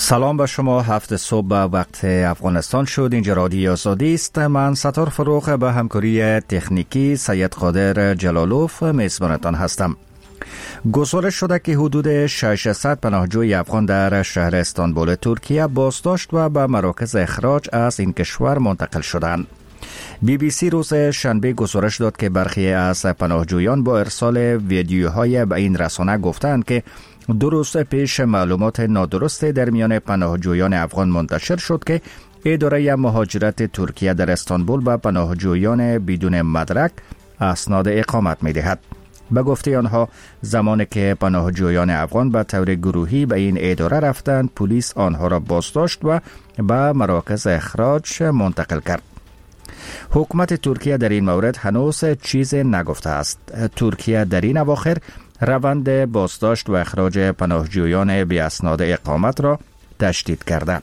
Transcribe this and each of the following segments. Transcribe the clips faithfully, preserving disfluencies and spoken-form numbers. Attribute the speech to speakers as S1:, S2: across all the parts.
S1: سلام به شما. هفت صبح به وقت افغانستان شد. اینجا رادیو آزادی است. من ستار فروخ به همکاری تکنیکی سید قادر جلالوف میزبانتان هستم. گزارش شده که حدود ششصد پناهجوی افغان در شهر استانبول ترکیه بازداشت و به مراکز اخراج از این کشور منتقل شدند. بی بی سی روز شنبه گزارش داد که برخی از پناهجویان با ارسال ویدیوهای به این رسانه گفتند که دو روز پیش معلومات نادرست در میان پناهجویان افغان منتشر شد که اداره مهاجرت ترکیه در استانبول به پناهجویان بدون مدرک اسناد اقامت می دهد. به گفته آنها زمانی که پناهجویان افغان به طور گروهی به این اداره رفتند، پلیس آنها را بازداشت و به مراکز اخراج منتقل کرد. حکومت ترکیه در این مورد هنوز چیز نگفته است. ترکیه در این اواخر روند بازداشت و اخراج پناهجویان بی اسناد اقامت را تشدید کرده.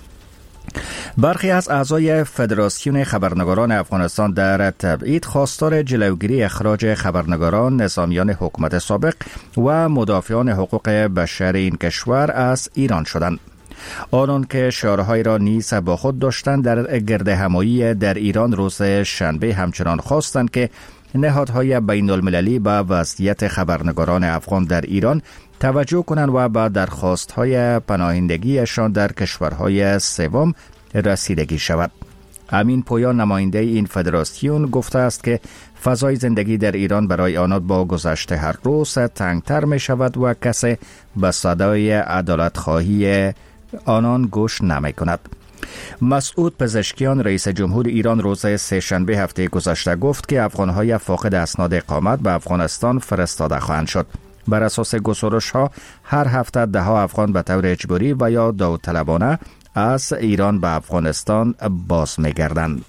S1: برخی از اعضای فدراسیون خبرنگاران افغانستان در تبعید خواستار جلوگیری اخراج خبرنگاران، نظامیان حکومت سابق و مدافعان حقوق بشر این کشور از ایران شدند. آنان که شعارهای را نیز با خود داشتند در گرد همایی در ایران روز شنبه همچنان خواستند که نهادهای بین المللی به وضعیت خبرنگاران افغان در ایران توجه کنند و به درخواستهای پناهندگیشان در کشورهای سوم رسیدگی شود. امین پویا نماینده این فدراسیون گفته است که فضای زندگی در ایران برای آنان با گذشت هر روز تنگتر می شود و کسی به صدای عدالت خواهی آنان گوش نمی کند. مسعود پزشکیان رئیس جمهور ایران روز سه‌شنبه هفته گذشته گفت که افغانهای فاقد اسناد اقامت به افغانستان فرستاده خواهند شد. بر اساس گزارش ها هر هفته ده ها افغان به طور اجباری و یا داوطلبانه از ایران به افغانستان باز می‌گردند.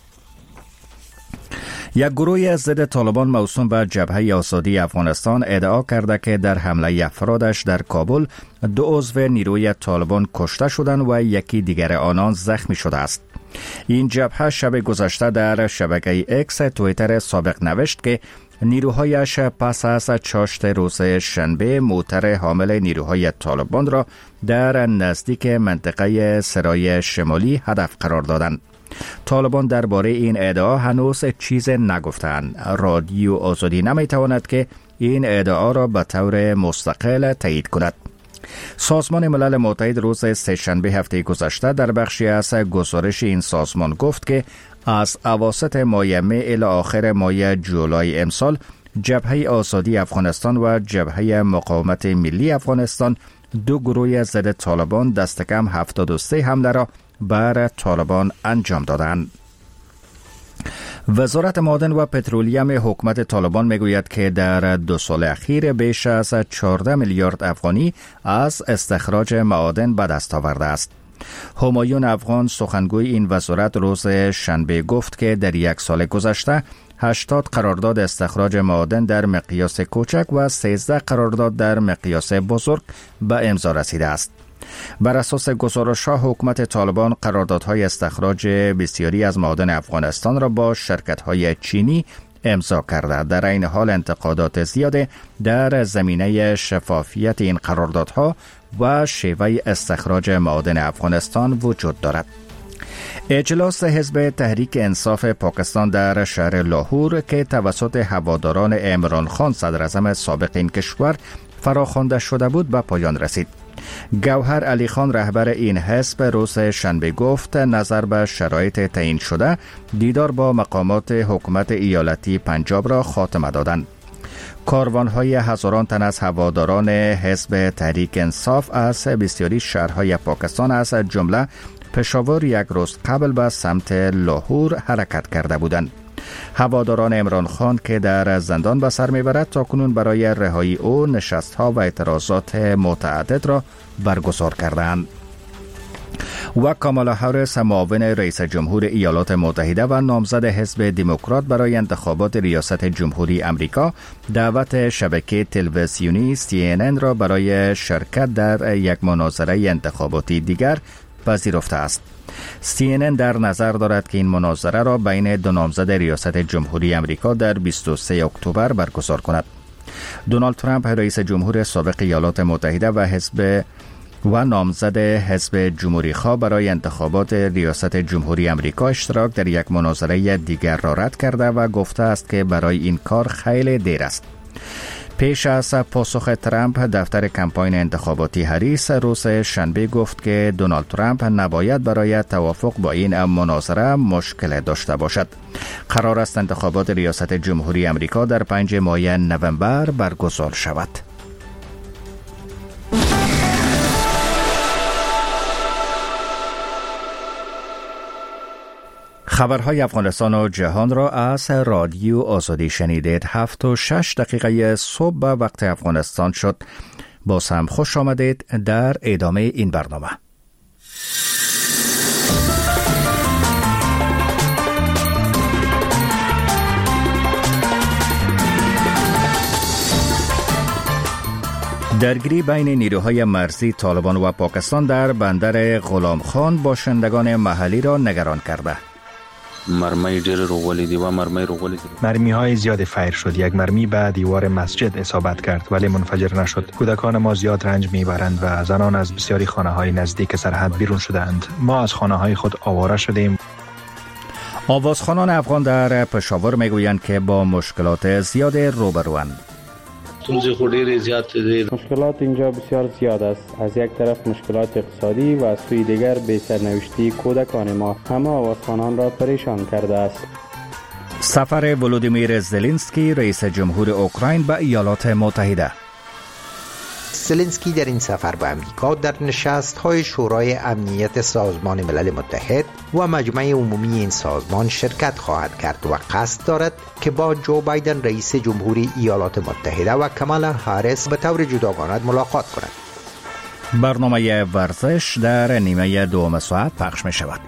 S1: یک گروه ضد طالبان موسوم به جبهه آزادی افغانستان ادعا کرده که در حمله افرادش در کابل دو عضو نیروی طالبان کشته شدند و یکی دیگر آنان زخمی شده است. این جبهه شب گذشته در شبکه اکس توییتر سابق نوشت که نیروهایش پس از چاشت روز شنبه موتر حامل نیروهای طالبان را در نزدیک منطقه سرای شمالی هدف قرار دادند. طالبان درباره این ادعا هنوز چیز نگفتند. رادیو آزادی نمیتواند که این ادعا را به طور مستقل تایید کند. سازمان ملل متحد روز سه‌شنبه هفته گذشته در بخشی از گزارش این سازمان گفت که از اواسط ماه می الی آخر ماه جولای امسال جبهه آزادی افغانستان و جبهه مقاومت ملی افغانستان دو گروه ضد طالبان دست کم هفتاد و سه حمله را بر طالبان انجام دادند. وزارت معادن و پترولیوم حکومت طالبان میگوید که در دو سال اخیر بیش از چهارده میلیارد افغانی از استخراج معادن به دست آورده است. همایون افغان سخنگوی این وزارت روز شنبه گفت که در یک سال گذشته هشتاد قرارداد استخراج معادن در مقیاس کوچک و سیزده قرارداد در مقیاس بزرگ به امضا رسیده است. بر اساس گزارش‌ها حکومت طالبان قراردادهای استخراج بسیاری از معادن افغانستان را با شرکت‌های چینی امضا کرده. در این حال انتقادات زیاد در زمینه شفافیت این قراردادها و شیوه استخراج معادن افغانستان وجود دارد. اجلاس حزب تحریک انصاف پاکستان در شهر لاهور که توسط هواداران عمران خان صدر اعظم سابق این کشور فراخوانده شده بود به پایان رسید. گوهر علی خان رهبر این حزب روز شنبه گفت نظر به شرایط تعیین شده دیدار با مقامات حکومت ایالتی پنجاب را خاتمه دادند. کاروان‌های هزاران تن از هواداران حزب تحریک انصاف از بسیاری شهرهای پاکستان از جمله پشاور یک روز قبل به سمت لاهور حرکت کرده بودند. هواداران عمران خان که در زندان به سر میبرد تا کنون برای رهایی او نشست‌ها و اعتراضات متعدد را برگزار کردند. و کامالا هریس معاون رئیس جمهور ایالات متحده و نامزد حزب دموکرات برای انتخابات ریاست جمهوری امریکا دعوت شبکه تلویزیونی سی ان ان را برای شرکت در یک مناظره انتخاباتی دیگر پذیرفته است. سی ان ان در نظر دارد که این مناظره را بین دو نامزد ریاست جمهوری امریکا در بیست و سوم اکتبر برگزار کند. دونالد ترامپ رئیس جمهور سابق ایالات متحده و حزب و نامزد حزب جمهوری خواه برای انتخابات ریاست جمهوری امریکا اشتراک در یک مناظره دیگر را رد کرده و گفته است که برای این کار خیلی دیر است. پیش از پاسخ ترامپ، دفتر کمپاین انتخاباتی هریس روز شنبه گفت که دونالد ترامپ نباید برای توافق با این مناظره مشکل داشته باشد. قرار است انتخابات ریاست جمهوری امریکا در پنج ماه نوامبر برگزار شود. خبرهای افغانستان و جهان را از رادیو آزادی شنیدید. هفت و شش دقیقه صبح به وقت افغانستان شد. باز هم خوش آمدید در ادامه این برنامه. درگیری بین نیروهای مرزی طالبان و پاکستان در بندر غلام خان باشندگان محلی را نگران کرده.
S2: مرمی ډېر روغولې و مرمی روغولې
S3: مرمی های زیاد فیر شد. یک مرمی به دیوار مسجد اصابت کرد ولی منفجر نشد. کودکان ما زیاد رنج میبرند و زنان از بسیاری خانه های نزدیک سرحد بیرون شدند. ما از خانه های خود آواره شدیم.
S1: آوازخوانان افغان در پشاور میگویند که با مشکلات زیاد روبروند.
S4: مشکلات اینجا بسیار زیاد است. از یک طرف مشکلات اقتصادی و از سوی دیگر بی سرنوشتی کودکان ما همه آوازخوانان را پریشان کرده است.
S1: سفر ولودیمیر زلنسکی رئیس جمهور اوکراین به ایالات متحده.
S5: زلنسکی در این سفر به امریکا در نشست‌های شورای امنیت سازمان ملل متحد و مجمع عمومی این سازمان شرکت خواهد کرد و قصد دارد که با جو بایدن رئیس جمهوری ایالات متحده و کامالا هاریس به طور جداگانه ملاقات کند.
S1: برنامه ورزش در نیمه دوم ساعت پخش می شود.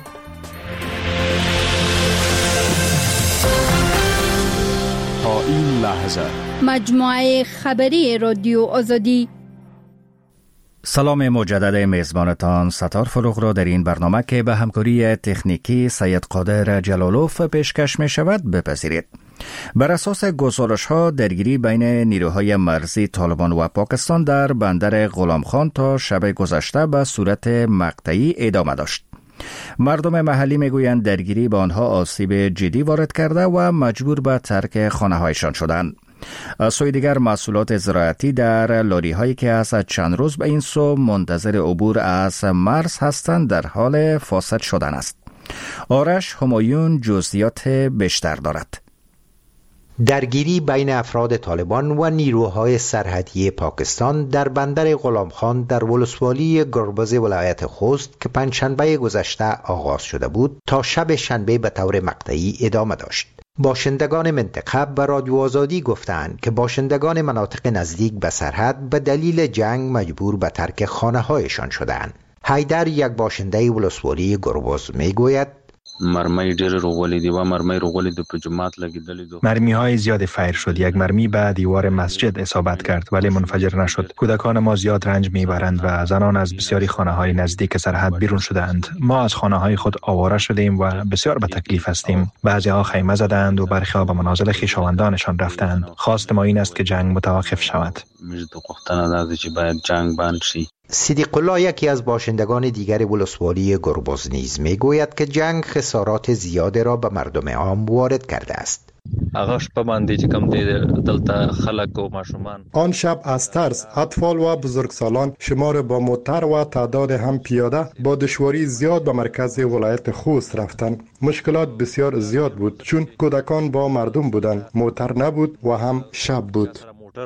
S6: تا این لحظه
S7: مجموعه خبری رادیو آزادی.
S1: سلام مجدد میزبانتان ستار فروغ را در این برنامه که به همکاری تکنیکی سید قادر جلالوف پیشکش می شود بپذیرید. بر اساس گزارش ها درگیری بین نیروهای مرزی طالبان و پاکستان در بندر غلام خان تا شب گذشته به صورت مقطعی ادامه داشت. مردم محلی میگویند درگیری به آنها آسیب جدی وارد کرده و مجبور به ترک خانه هایشان شدند. از سوی دیگر محصولات زراعتی در لاری هایی که از چند روز به این سو منتظر عبور از مرز هستند در حال فاسد شدن است. آرش همایون جزئیات بیشتر دارد.
S5: درگیری بین افراد طالبان و نیروهای سرحدی پاکستان در بندر غلام خان در ولسوالی گربز ولایت خوست که پنجشنبه گذشته آغاز شده بود تا شب شنبه به طور مقطعی ادامه داشت. باشندگان منطقه به رادیو آزادی گفتند که باشندگان مناطق نزدیک به سرحد به دلیل جنگ مجبور به ترک خانه‌هایشان شدند. حیدر یک باشنده ولسوالی گربز میگوید
S2: مرمی ډېر روغولې و مرمی روغولې په جماعت لګیدلې دو
S3: مرمی های زیاد فیر شد. یک مرمی به دیوار مسجد اصابت کرد ولی منفجر نشد. کودکان ما زیاد رنج میبرند و زنان از بسیاری خانه های نزدیک سرحد بیرون شدند. ما از خانه های خود آواره شدیم و بسیار به تکلیف هستیم. بعضی ها خیمه زدند و برخی ها به منازل خویشاوندانشان رفتند. خواست ما این است که جنگ متوقف شود.
S5: صدیق الله یکی از باشندگان دیگر ولسوالی گربز نیز میگوید که جنگ خسارات زیاد را به مردم عام وارد کرده است.
S8: آن شب از ترس اطفال و بزرگسالان شمار با موتر و تعداد هم پیاده با دشواری زیاد به مرکز ولایت خوست رفتند. مشکلات بسیار زیاد بود چون کودکان با مردم بودند، موتر نبود و هم شب بود.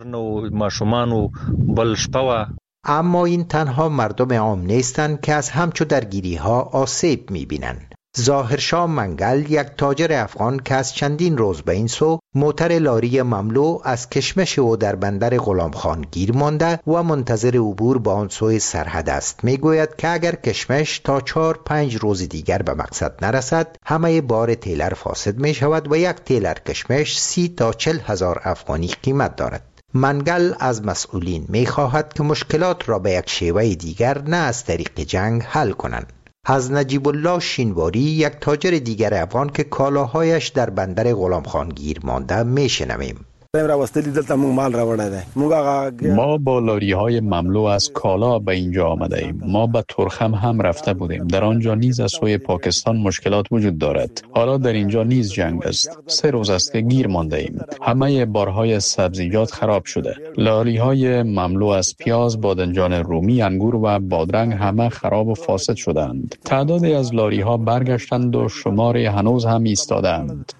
S5: اما این تنها مردم عام نیستند که از همچو درگیری ها آسیب می‌بینند. ظاهرشاه منگل یک تاجر افغان که از چندین روز به این سو موتر لاری مملو از کشمش او در بندر غلام خان گیر مانده و منتظر عبور به آن سوی سرحد است میگوید که اگر کشمش تا چهار پنج روز دیگر به مقصد نرسد همه بار تیلر فاسد می شود و یک تیلر کشمش سی تا چل هزار افغانی قیمت دارد. منگل از مسئولین می خواهد که مشکلات را به یک شیوه دیگر نه از طریق جنگ حل کنند. از نجیب الله شینواری یک تاجر دیگر افغان که کالاهایش در بندر غلام خان گیر مانده می شنویم.
S6: ما با لاری های مملو از کالا به اینجا آمده ایم. ما به ترخم هم رفته بودیم. در آنجا نیز از سوی پاکستان مشکلات وجود دارد. حالا در اینجا نیز جنگ است. سه روز است که گیر مانده ایم. همه بارهای سبزیجات خراب شده. لاری های مملو از پیاز، بادنجان رومی، انگور و بادرنگ همه خراب و فاسد شدند. تعدادی از لاری ها برگشتند و شماری هنوز هم ایستادند.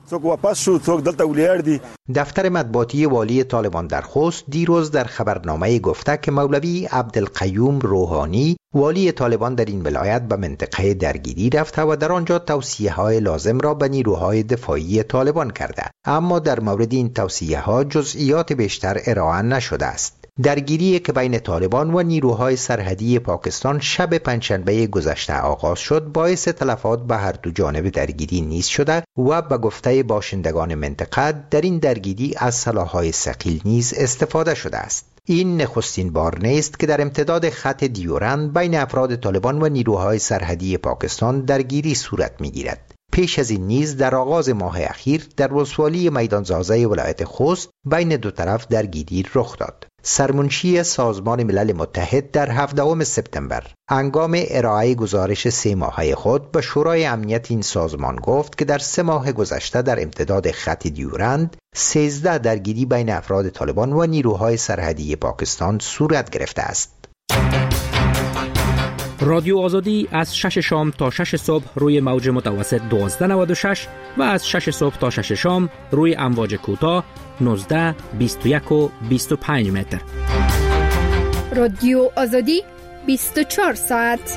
S5: دفتر مطبوعاتی والی طالبان در خوست دیروز در خبرنامه گفته که مولوی عبدالقیوم روحانی والی طالبان در این ولایت به منطقه درگیری رفته و در آنجا توصیه های لازم را به نیروهای دفاعی طالبان کرده، اما در مورد این توصیه ها جزئیات بیشتر ارائه نشده است. درگیری که بین طالبان و نیروهای سرحدی پاکستان شب پنجشنبه گذشته آغاز شد باعث تلفات به هر دو جانب درگیری نیز شده و به گفته باشندگان منطقه در این درگیری از سلاح‌های ثقیل نیز استفاده شده است. این نخستین بار نیست که در امتداد خط دیورند بین افراد طالبان و نیروهای سرحدی پاکستان درگیری صورت می‌گیرد. پیش از این نیز در آغاز ماه اخیر در ولسوالی میدان زازه ولایت خوست بین دو طرف درگیری رخ داد. سرمنشی سازمان ملل متحد در هفدهم سپتامبر هنگام ارائه گزارش سه ماهه خود به شورای امنیت این سازمان گفت که در سه ماه گذشته در امتداد خط دیورند سیزده درگیری بین افراد طالبان و نیروهای سرحدی پاکستان صورت گرفته است.
S9: رادیو آزادی از شش شام تا شش صبح روی موج متوسط دوازده نود و شش و از شش صبح تا شش شام روی امواج کوتاه نوزده، بیست و یک و بیست و پنج متر.
S7: رادیو آزادی بیست و چهار ساعت.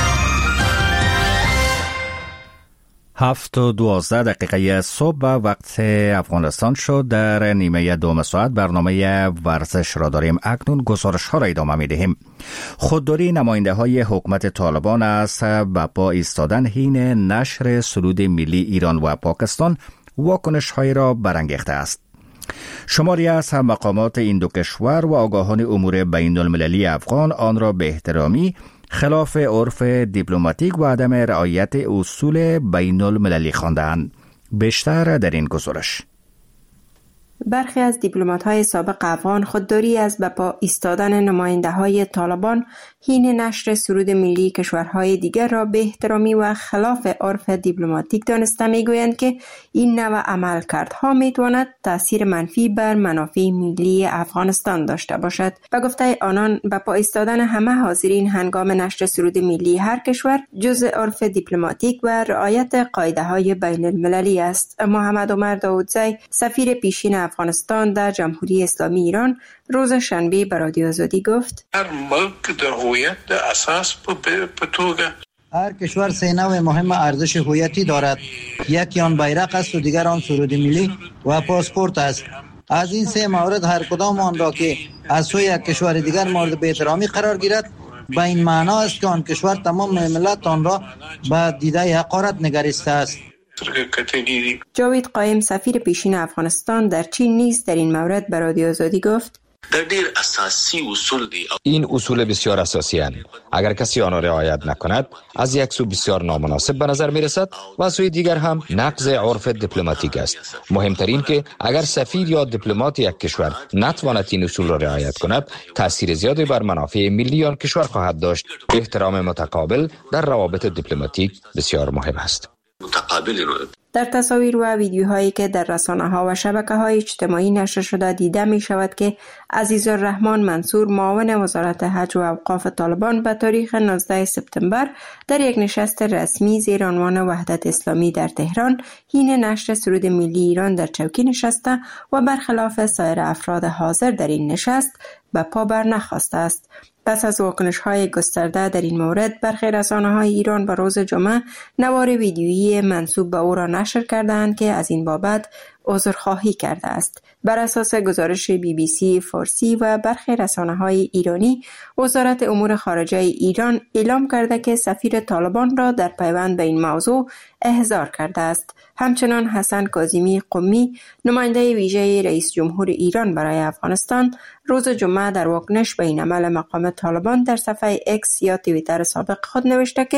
S1: هفت و دوازده دقیقه صبح وقت افغانستان شد. در نیمه دوم ساعت برنامه ورزش را داریم. اکنون گزارش ها را ادامه می دهیم. خودداری نماینده های حکومت طالبان است به پا ایستادن حین نشر سرود ملی ایران و پاکستان واکنش های را برانگیخته است. شماری از هم مقامات این دو کشور و آگاهان امور بین المللی افغان آن را به احترامی خلاف عرف دیپلماتیک و عدم رعایت اصول بین المللی خواندند. بیشتر در این گزارش.
S10: برخی از دیپلمات‌های سابق افغان خودداری از به پا ایستادن نماینده‌های طالبان حین نشر سرود ملی کشورهای دیگر را به احترامی و خلاف عرف دیپلماتیک دانسته می‌گویند که این نوع عملکردها می‌تواند تأثیر منفی بر منافع ملی افغانستان داشته باشد. به گفته آنان به پا ایستادن همه حاضرین هنگام نشر سرود ملی هر کشور جزء عرف دیپلماتیک و رعایت قاعده‌های بین المللی است. محمد عمر داودزی سفیر پیشین افغانستان در جمهوری اسلامی ایران روز شنبه به رادیو آزادی گفت:
S11: هر ملک در هویت در اساس به توګه
S12: هر کشور سه نوع مهم ارزش هویتی دارد. یکی آن بیرق است و دیگر آن سرود ملی و پاسپورت است. از این سه مورد هر کدام آن را که از سوی یک کشور دیگر مورد بی‌احترامی قرار گیرد به این معنا است که آن کشور تمام ملت آن را به دیده حقارت نگریسته است.
S10: جاوید قایم سفیر پیشین افغانستان در چین نیز در این مورد به رادیو آزادی گفت:
S13: در دیر اساسی اصول دی.
S14: این اصول بسیار اساسی هستند. اگر کسی آن را رعایت نکند از یک سو بسیار نامناسب به نظر می رسد و از سوی دیگر هم نقض عرف دیپلماتیک است. مهمترین که اگر سفیر یا دیپلمات یک کشور نتواند این اصول را رعایت کند تاثیر زیادی بر منافع ملی آن کشور خواهد داشت. احترام متقابل در روابط دیپلماتیک بسیار مهم است.
S10: در تصاویر و ویدیوهایی که در رسانه‌ها و شبکه‌های اجتماعی نشر شده دیده می شود که عزیزالرحمن منصور معاون وزارت حج و اوقاف طالبان به تاریخ نوزدهم سپتامبر در یک نشست رسمی زیر عنوان وحدت اسلامی در تهران حین نشر سرود ملی ایران در چوکی نشسته و برخلاف سایر افراد حاضر در این نشست به پا بر نخواسته است. پس از واکنش‌های گسترده در این مورد برخی رسانه‌های ایران به روز جمعه نوار ویدیویی منسوب به او را نشر کردند که از این بابت عذرخواهی کرده است. بر اساس گزارش بی بی سی فارسی و برخی رسانه‌های ایرانی، وزارت امور خارجه ایران اعلام کرده که سفیر طالبان را در پیوند به این موضوع احضار کرده است. همچنان حسن کاظمی قمی، نماینده ویژه رئیس جمهور ایران برای افغانستان، روز جمعه در واکنش به این عمل مقام طالبان در صفحه اکس یا توییتر سابق خود نوشته که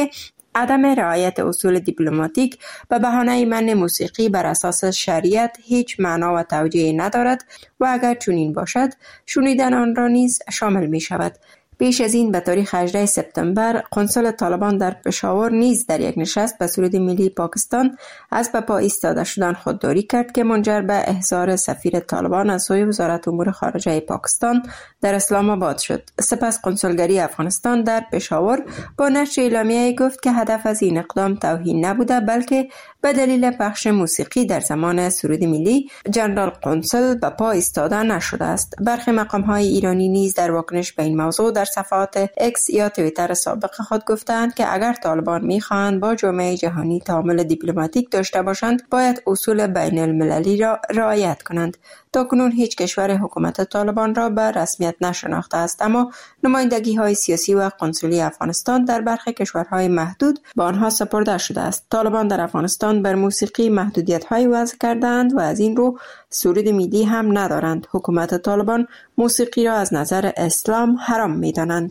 S10: عدم رعایت اصول دیپلماتیک به بهانه منع موسیقی بر اساس شریعت هیچ معنا و توجیه ندارد و اگر چنین باشد شنیدن آن را نیز شامل می شود. پیش از این به تاریخ هجدهم سپتامبر قنصل طالبان در پشاور نیز در یک نشست به سرود ملی پاکستان از به پا ایستاده شدن خودداری کرد که منجر به احضار سفیر طالبان از سوی وزارت امور خارجه پاکستان در اسلام آباد شد. سپس قنصلگری افغانستان در پشاور با نشر اعلامیه گفت که هدف از این اقدام توهین نبوده بلکه به دلیل پخش موسیقی در زمان سرود ملی جنرال قنصل به پا ایستاده نشده است. برخی مقام‌های ایرانی نیز در واکنش به این موضوع در صفحات اکس یا توییتر سابق خود گفتند که اگر طالبان می‌خواهند با جامعه جهانی تعامل دیپلماتیک داشته باشند باید اصول بین المللی را رعایت کنند. تاکنون هیچ کشور حکومت طالبان را به رسمیت نشناخته است، اما نمایندگی‌های سیاسی و قنصلی افغانستان در برخی کشورهای محدود به آنها سپرده شده است. طالبان در افغانستان بر موسیقی محدودیت‌های وضع کردند و از این رو سرود ملی هم ندارند. حکومت طالبان موسیقی را از نظر اسلام حرام می‌دانند.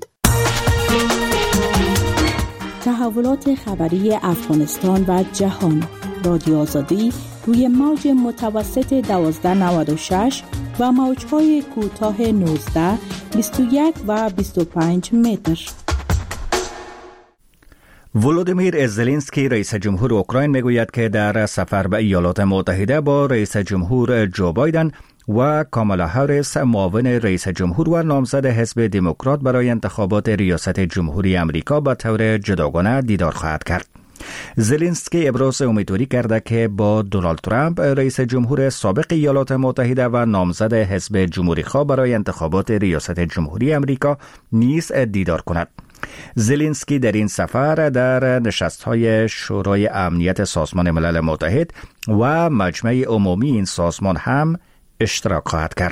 S15: تحولات خبری افغانستان و جهان. رادیو آزادی روی موج متوسط دوازده نود و شش و موج‌های کوتاه نوزده، بیست و یک و بیست و پنج متر.
S1: ولودیمیر زلنسکی رئیس جمهور اوکراین میگوید که در سفر به ایالات متحده با رئیس جمهور جو بایدن و کامالا هریس معاون رئیس جمهور و نامزد حزب دموکرات برای انتخابات ریاست جمهوری امریکا به طور جداگانه دیدار خواهد کرد. زلنسکی ابراز امیدواری کرده که با دونالد ترامپ رئیس جمهور سابق ایالات متحده و نامزد حزب جمهوری خواه برای انتخابات ریاست جمهوری امریکا نیز دیدار کند. زلنسکی در این سفر در نشست‌های شورای امنیت سازمان ملل متحد و مجمع عمومی این سازمان هم اشتراک خواهد کرد.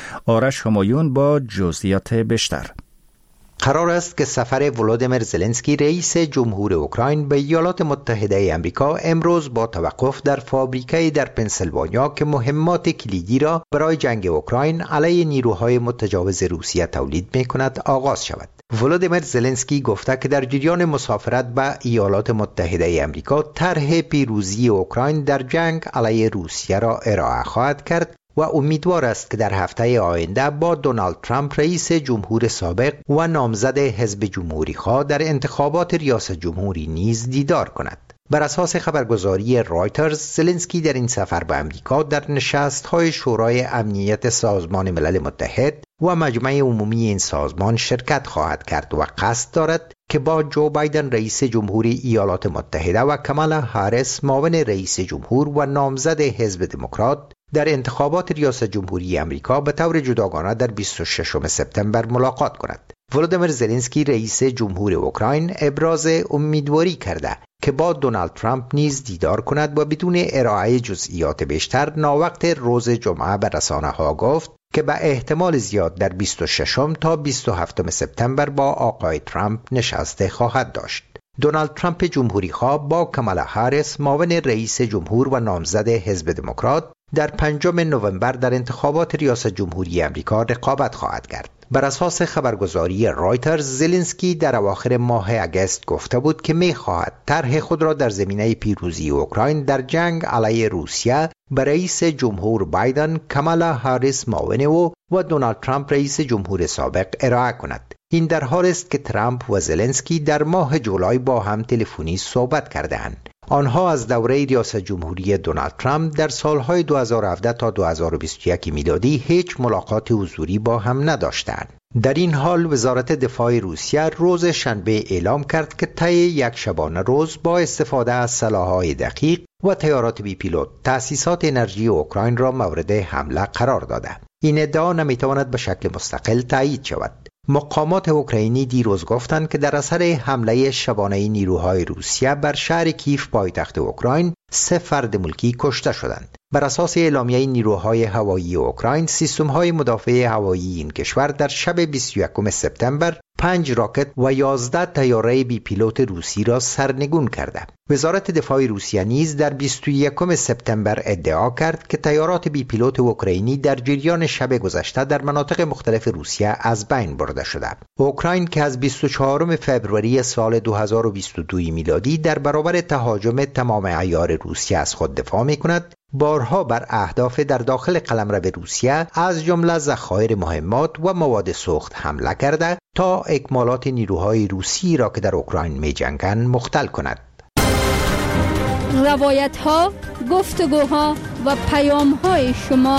S1: آرش همایون با جزئیات بیشتر.
S5: قرار است که سفر ولودیمیر زلنسکی رئیس جمهور اوکراین به ایالات متحده آمریکا امروز با توقف در فابریکه‌ای در پنسیلوانیا که مهمات کلیدی را برای جنگ اوکراین علیه نیروهای متجاوز روسیه تولید می‌کند آغاز شود. ولودیمیر زلنسکی گفته که در جریان مسافرت به ایالات متحده آمریکا طرح پیروزی اوکراین در جنگ علیه روسیه را ارائه خواهد کرد و امیدوار است که در هفته آینده با دونالد ترامپ رئیس جمهور سابق و نامزد حزب جمهوری خواه در انتخابات ریاست جمهوری نیز دیدار کند. بر اساس خبرگزاری رایترز، زلنسکی در این سفر به امریکا در نشست‌های شورای امنیت سازمان ملل متحد و مجمع عمومی این سازمان شرکت خواهد کرد و قصد دارد که با جو بایدن رئیس جمهوری ایالات متحده و کامالا هریس معاون رئیس جمهور و نامزد حزب دموکرات در انتخابات ریاست جمهوری امریکا به طور جداگانه در بیست و ششم سپتامبر ملاقات کند. ولودیمیر زلنسکی رئیس جمهور اوکراین ابراز امیدواری کرده که با دونالد ترامپ نیز دیدار کند و بدون ارائه جزئیات بیشتر ناوقت روز جمعه به رسانه‌ها گفت که به احتمال زیاد در بیست و ششم تا بیست و هفتم سپتامبر با آقای ترامپ نشسته خواهد داشت. دونالد ترامپ جمهوری خواه با کامالا هریس معاون رئیس جمهور و نامزد حزب دموکرات در پنجم نوامبر در انتخابات ریاست جمهوری امریکا رقابت خواهد کرد. بر اساس خبرگزاری رایترز، زلنسکی در اواخر ماه اگست گفته بود که می خواهد طرح خود را در زمینه پیروزی اوکراین در جنگ علیه روسیه به رئیس جمهور بایدن، کامالا هریس معاون او و دونالد ترامپ رئیس جمهور سابق ارائه کند. این در حال است که ترامپ و زلنسکی در ماه جولای با هم تلفنی صحبت کردند. آنها از دوره ریاست جمهوری دونالد ترامپ در سالهای دو هزار و هفده تا دو هزار و بیست و یک میلادی هیچ ملاقات حضوری با هم نداشتند. در این حال وزارت دفاع روسیه روز شنبه اعلام کرد که طی یک شبانه روز با استفاده از سلاح‌های دقیق و طیارات بی پیلوت تأسیسات انرژی اوکراین را مورد حمله قرار داده. این ادعا نمیتواند به شکل مستقل تایید شود. مقامات اوکراینی دیروز گفتند که در اثر حمله شبانه نیروهای روسیه بر شهر کیف پایتخت اوکراین سه فرد ملکی کشته شدند. بر اساس اعلامیه نیروهای هوایی اوکراین، سیستم‌های مدافع هوایی این کشور در شب بیست و یکم سپتامبر پنج راکت و یازده طیاره بی پیلوت روسی را سرنگون کرده. وزارت دفاع روسیه نیز در بیست و یکم سپتامبر ادعا کرد که طیارات بی پیلوت اوکراینی در جریان شب گذشته در مناطق مختلف روسیه از بین برده شده. اوکراین که از بیست و چهارم فوریه سال دو هزار و بیست و دو میلادی در برابر تهاجم تمام عیار روسیه از خود دفاع می‌کند، بارها بر اهداف در داخل قلمرو روسیه از جمله ذخایر مهمات و مواد سوخت حمله کرده تا اکمالات نیروهای روسی را که در اوکراین می جنگند مختل کند.
S7: روایت ها، گفتگوها و پیام های شما.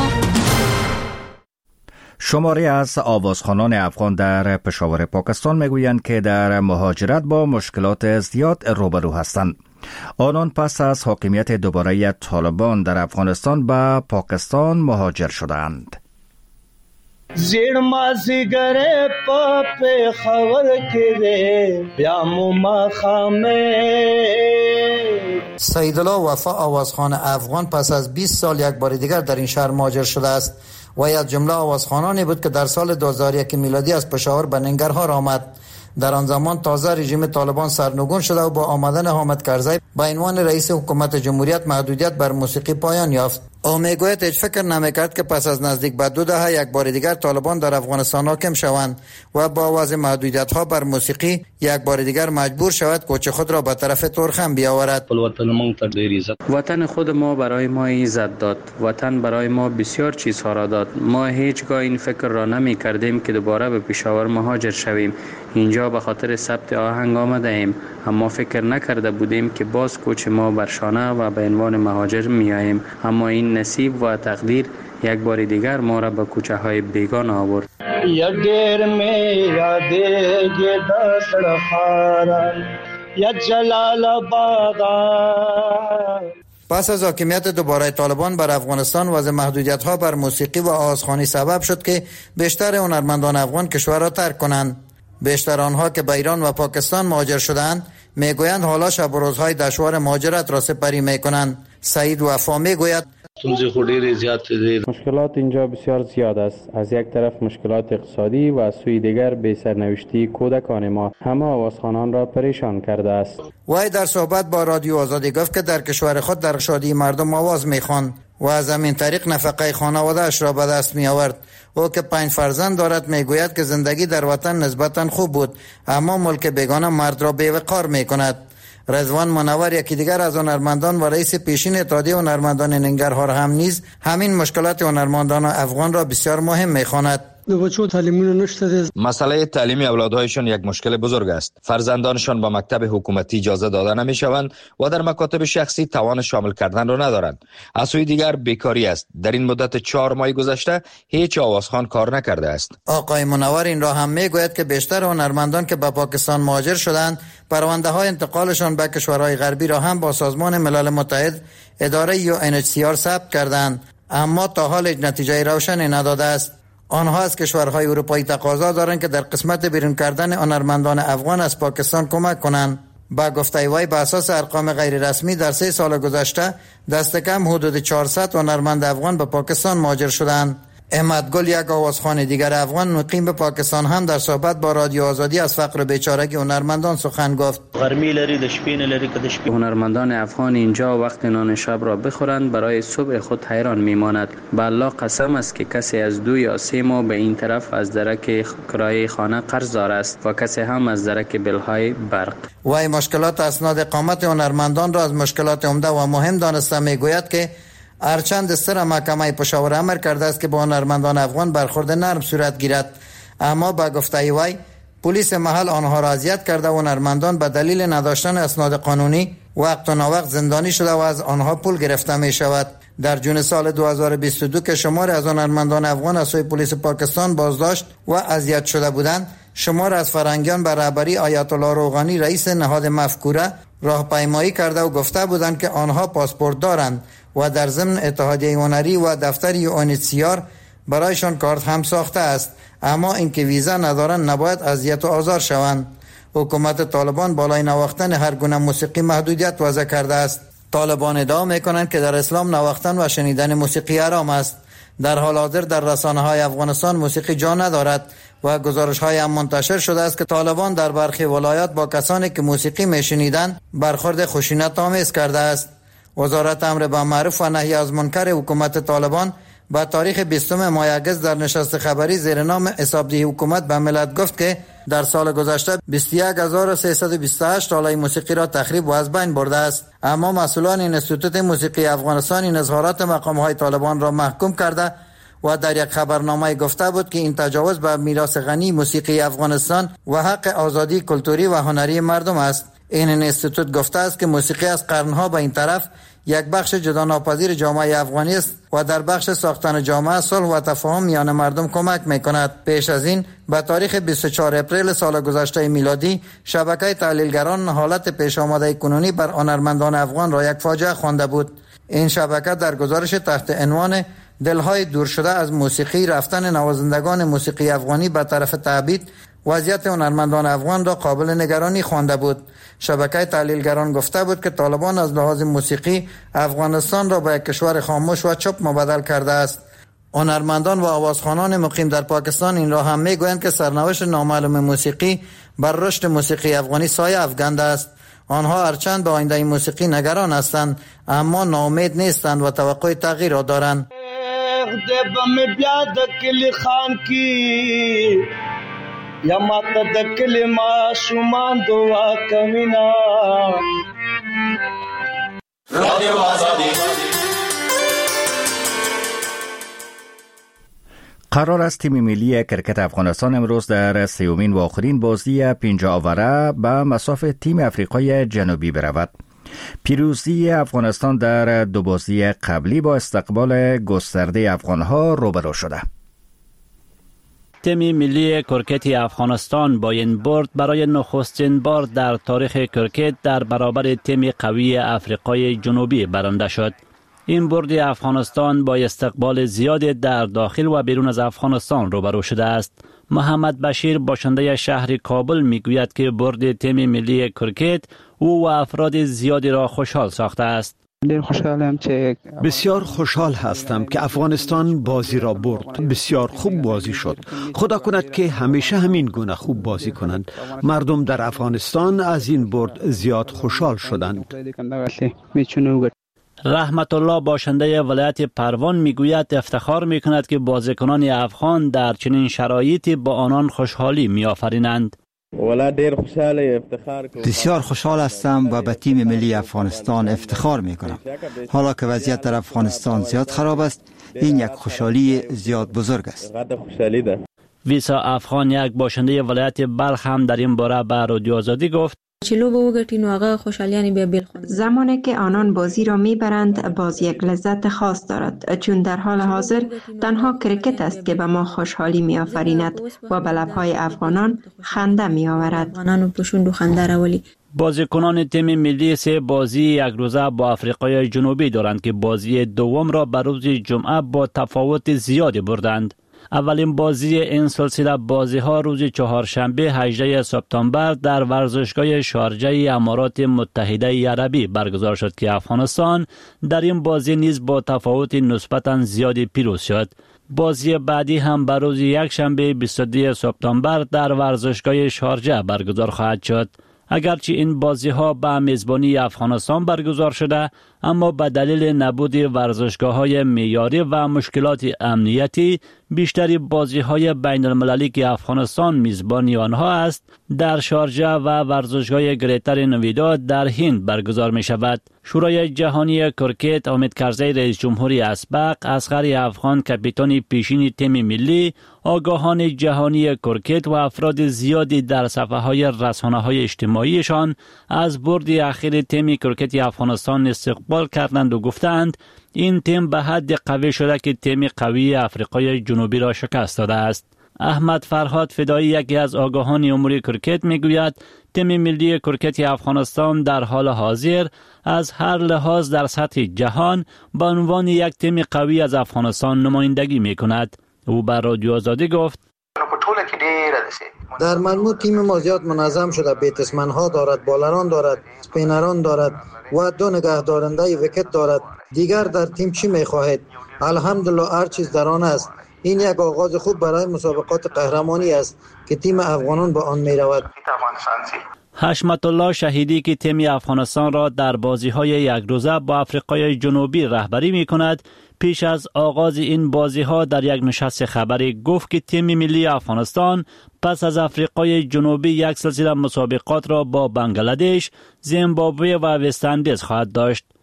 S1: شماری از آوازخوانان افغان در پشاور پاکستان میگویند که در مهاجرت با مشکلات زیاد روبرو هستند. آنان پس از حاکمیت دوباره طالبان در افغانستان به پاکستان مهاجر شدند.
S16: زیر مازیگر پاپ خبر کده بیامو ما خامه.
S12: سیدالله وفا آوازخوان افغان پس از بیست سال یک بار دیگر در این شهر مهاجر شده است و از جمله آوازخوانانی بود که در سال دو هزار و یک میلادی از پشاور به ننگرهار آمد. در آن زمان تازه رژیم طالبان سرنگون شده و با آمدن حامد کرزی به عنوان رئیس حکومت جمهوریت محدودیت بر موسیقی پایان یافت. او میگوید هیچ فکر نمیکرد که پس از نزدیک به دو دهه یک بار دیگر طالبان در افغانستان حاکم شوند و با وضع محدودیت ها بر موسیقی یک بار دیگر مجبور شود کوچه خود را به طرف تورخم بیاورد.
S17: وطن خود ما برای ما عزت داد. وطن برای ما بسیار چیزها را داد. ما هیچگاه این فکر را نمی کردیم که دوباره به پشاور مهاجر شویم. اینجا به خاطر ثبت آهنگ آمده ایم، اما فکر نکرده بودیم که باز کوچ ما بر شانه و به عنوان مهاجر می آییم. اما این نصیب و تقدیر یک بار دیگر ما را به کوچه های بیگان آورد.
S16: یا دیر می یاده گدا سرخاران یا جلال آباد.
S12: پس از حاکمیت دوباره طالبان بر افغانستان وضع محدودیت ها بر موسیقی و آوازخوانی سبب شد که بیشتر هنرمندان افغان کشور را ترک کنند. بیشتر آنها که به ایران و پاکستان مهاجر شدند میگویند حالا شب و روزهای دشوار مهاجرت را سپری میکنند. سعید وفا میگوید
S4: مشکلات اینجا بسیار زیاد است. از یک طرف مشکلات اقتصادی و از سوی دیگر بی سرنوشتی کودکان ما همه آوازخوانان را پریشان کرده است.
S12: وی در صحبت با رادیو آزادی گفت که در کشور خود در شادی مردم آواز میخواند و از همین طریق نفقه خانواده اش را به دست می آورد. او که پنج فرزند دارد میگوید که زندگی در وطن نسبتا خوب بود، اما ملک بیگانه مرد را بی‌وقار می کند. رضوان منور یکی دیگر از هنرمندان و رئیس پیشین اتحادیه هنرمندان ننگرهار هم نیز همین مشکلات هنرمندان افغان را بسیار مهم می‌خواند.
S14: مسئله تعلیم اولادهایشان یک مشکل بزرگ است. فرزندانشان به مکتب حکومتی اجازه داده نمی‌شوند و در مکاتب شخصی توان شامل کردن را ندارند. از سوی دیگر بیکاری است. در این مدت چهار ماه گذشته هیچ آوازخوان کار نکرده است.
S12: آقای منور این را هم میگوید که بیشتر هنرمندان که به پاکستان مهاجر شدند پرونده های انتقالشان به کشورهای غربی را هم با سازمان ملل متحد اداره یو ان اچ سی آر ثبت کردند، اما تا حال نتیجه روشنی نداده است. آنها از کشورهای اروپایی تقاضا دارند که در قسمت بیرون کردن هنرمندان افغان از پاکستان کمک کنند. با گفته وی به اساس ارقام غیر رسمی در سه سال گذشته دست کم حدود چهارصد هنرمند افغان به پاکستان مهاجر شدند. احمد گل یک آوازخوان دیگر افغان مقیم به پاکستان هم در صحبت با رادیو آزادی از فقر و بیچارگی هنرمندان سخن گفت.
S17: گرمی لري د شپې نه لري که د شپې. هنرمندان افغان اینجا وقت نان شب را بخورند برای صبح خود حیران میماند. به الله قسم است که کسی از دو یا سه ماه به این طرف از درک کرایه خانه قرض دار است و کسی هم از درک بلهای برق.
S12: وای مشکلات اسناد اقامت هنرمندان را از مشکلات عمده و مهم دانسته میگوید که هرچند سر محکمه پشاور امر کرده است که با هنرمندان افغان برخورد نرم صورت گیرد، اما با گفته وی پلیس محل آنها را اذیت کرده و هنرمندان به دلیل نداشتن اسناد قانونی وقت و ناوقت زندانی شده و از آنها پول گرفته می شود. در جون سال دو هزار و بیست و دو که شمار از هنرمندان افغان از سوی پلیس پاکستان بازداشت و اذیت شده بودند، شمار از فرنگیان به رهبری آیت الله روغانی رئیس نهاد مفکوره راهپیمایی کرده و گفته بودند که آنها پاسپورت دارند و در ضمن اتحادیه هنری و دفتر یو ان اچ سی آر برایشان کارت هم ساخته است، اما اینکه ویزا ندارند نباید اذیت و آزار شوند. حکومت طالبان بالای نواختن هر گونه موسیقی محدودیت وضع کرده است. طالبان ادعا میکنند که در اسلام نواختن و شنیدن موسیقی حرام است. در حال حاضر در رسانه‌های افغانستان موسیقی جا ندارد و گزارش‌های هم منتشر شده است که طالبان در برخی ولایات با کسانی که موسیقی میشنیدند برخورد خشونت آمیز کرده است. وزارت امر بالمعروف و نهی از منکر حکومت طالبان با تاریخ بیستم ماه اگست در نشست خبری زیر نام حسابدهی حکومت به ملت گفت که در سال گذشته بیست و یک هزار و سیصد و بیست و هشت آله موسیقی را تخریب و از بین برده است. اما مسئولان انستیتوت موسیقی افغانستان این اظهارات مقام‌های طالبان را محکوم کرده و در یک خبرنامه گفته بود که این تجاوز به میراث غنی موسیقی افغانستان و حق آزادی کلتوری و هنری مردم است. این انستیتوت گفته است که موسیقی از قرنها به این طرف یک بخش جدا ناپذیر جامعه افغانی است و در بخش ساختن جامعه صلح و تفاهم میان مردم کمک میکند. پیش از این به تاریخ بیست و چهار اپریل سال گذشته میلادی شبکه تحلیلگران حالت پیش آمده کنونی بر هنرمندان افغان را یک فاجعه خوانده بود. این شبکه در گزارش تحت عنوان دلهای دور شده از موسیقی رفتن نوازندگان موسیقی افغانی به طرف تعبید وضعیت هنرمندان افغان را قابل نگرانی خوانده بود. شبکه تحلیلگران گفته بود که طالبان از لحاظ موسیقی افغانستان را به یک کشور خاموش و چوپ مبدل کرده است. هنرمندان و آوازخوانان مقیم در پاکستان این را هم میگویند که سرنوشت نامعلوم موسیقی بر رشد موسیقی افغانی سایه افکنده است. آنها هرچند به آینده موسیقی نگران هستند اما ناامید نیستند و توقع تغییر را دارند.
S16: یا ماته د کلمه شومان دعا کوینا
S1: رادیو آزادی. قرار است تیم ملی کرکت افغانستان امروز در سومین و آخرین بازی پنجاه آوره به مصاف تیم افریقای جنوبی برود. پیروزی افغانستان در دو بازی قبلی با استقبال گسترده افغانها روبرو شده.
S18: تیم ملی کرکت افغانستان با این برد برای نخستین بار در تاریخ کرکت در برابر تیم قوی افریقای جنوبی برنده شد. این برد افغانستان با استقبال زیاد در داخل و بیرون از افغانستان روبرو شده است. محمد بشیر باشنده شهر کابل میگوید که برد تیم ملی کرکت او و افراد زیادی را خوشحال ساخته است.
S19: خوشحالم که بسیار خوشحال هستم که افغانستان بازی را برد. بسیار خوب بازی شد. خدا کند که همیشه همین گونه خوب بازی کنند. مردم در افغانستان از این برد زیاد خوشحال شدند.
S18: رحمت الله باشنده ولایت پروان میگوید افتخار میکند که بازیکنان افغان در چنین شرایطی با آنان خوشحالی میآفرینند.
S20: بسیار خوشحال هستم و به تیم ملی افغانستان افتخار می کنم. حالا که وضعیت در افغانستان زیاد خراب است، این یک خوشحالی زیاد بزرگ است.
S18: ویسا افغان یک باشنده ولایت بلخ هم در این باره به رادیو آزادی گفت
S10: زمانی که آنان بازی را میبرند بازی یک لذت خاص دارد، چون در حال حاضر تنها کرکت است که به ما خوشحالی میآفریند و به لبهای افغانان خنده میآورد.
S18: بازیکنان تیم ملی سه بازی یک روزه با افریقای جنوبی دارند که بازی دوم را به روز جمعه با تفاوت زیادی بردند. اولین بازی این سلسله بازی ها روز چهارشنبه هجدهم سپتامبر در ورزشگاه شارجه امارات متحده عربی برگزار شد که افغانستان در این بازی نیز با تفاوت نسبتاً زیادی پیروز شد. بازی بعدی هم بر روز یکشنبه بیست و دوم سپتامبر در ورزشگاه شارجه برگزار خواهد شد. اگرچه این بازی ها به میزبانی افغانستان برگزار شده، اما به دلیل نبود ورزشگاه های معیاری و مشکلات امنیتی بیشتری بازی های بین المللی که افغانستان میزبانی آنها است در شارجه و ورزشگاه گریتر نویدا در هند برگزار می شود. شورای جهانی کرکت امید کرزی رئیس جمهوری اسبق، اصغر افغان کاپیتان پیشین تیم ملی، آگاهان جهانی کرکت و افراد زیادی در صفحه های رسانه های اجتماعیشان از برد اخیر تیم کرکت افغانستان استقبال کردند و گفتند این تیم به حد قوی شده که تیم قوی افریقای جنوبی را شکست داده است. احمد فرهاد فدایی یکی از آگاهان امور کرکت میگوید تیم ملی کرکت افغانستان در حال حاضر از هر لحاظ در سطح جهان به عنوان یک تیم قوی از افغانستان نمایندگی میکند. او بر رادیو آزادی گفت
S21: په ټوله کې ډېره
S12: در مجموع تیم ما زیاد منظم شده، بیتسمن ها دارد، بالران دارد، اسپینران دارد و دو نگهدارنده ویکت دارد. دیگر در تیم چی می‌خواهید؟ الحمدلله هر چیز در آن است. این یک آغاز خوب برای مسابقات قهرمانی است که تیم افغانان به آن می‌رود.
S18: حشمت الله شهیدی که تیم افغانستان را در بازی‌های یک روزه با آفریقای جنوبی رهبری می‌کند، پیش از آغاز این بازی‌ها در یک نشست خبری گفت که تیم ملی افغانستان پس از آفریقای جنوبی یک سلسله مسابقات را با بنگلادش، زیمبابوه و وست اندیز خواهد داشت.